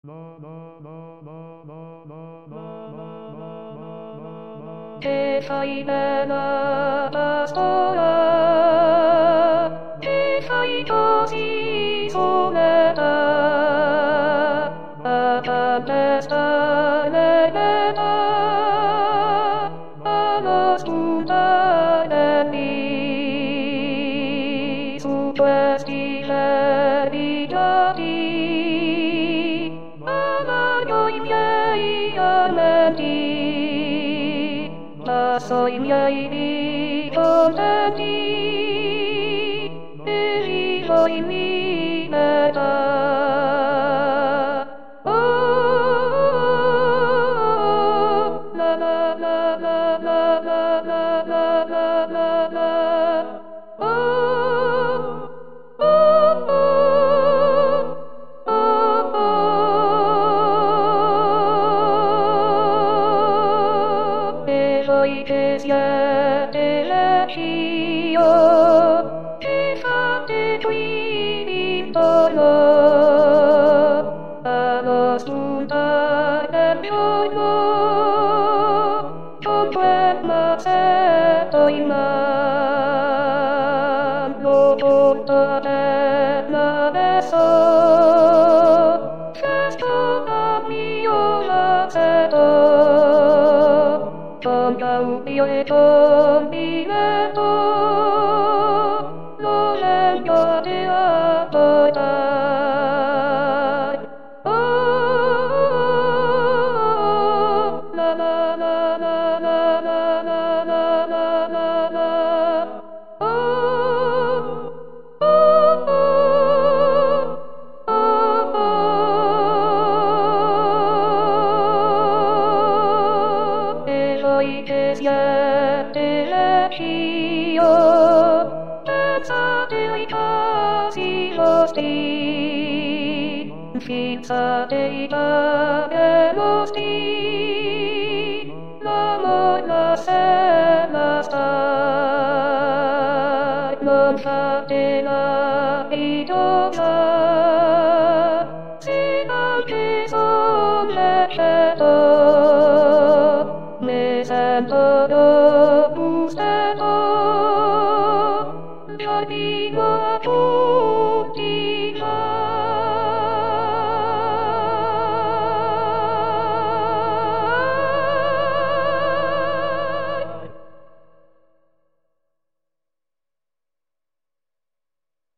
Che fai nella pastola? Che fai così soleta? A tempesta nell'età, alla spunta lì, su questi cieli gialli, amaio I miei amanti. Passo I miei di contenti e vivo in libertà. Oh, la la la la la la la la la la la. Oh, oh, oh, oh, oh. E voi che siete lecchio, che fate qui intorno allo spuntare del giorno, con quel mazzetto in mano, tutto a terra adesso, questo mio mazzetto, con cambio e con biglietto, lo leggo di apportare. Oh, la la la la la la la la la la la. Oh, oh, oh, oh, oh. E voi che siete lecchio, pensate ai casi vostri, fissate I capellosti, l'amor la sera.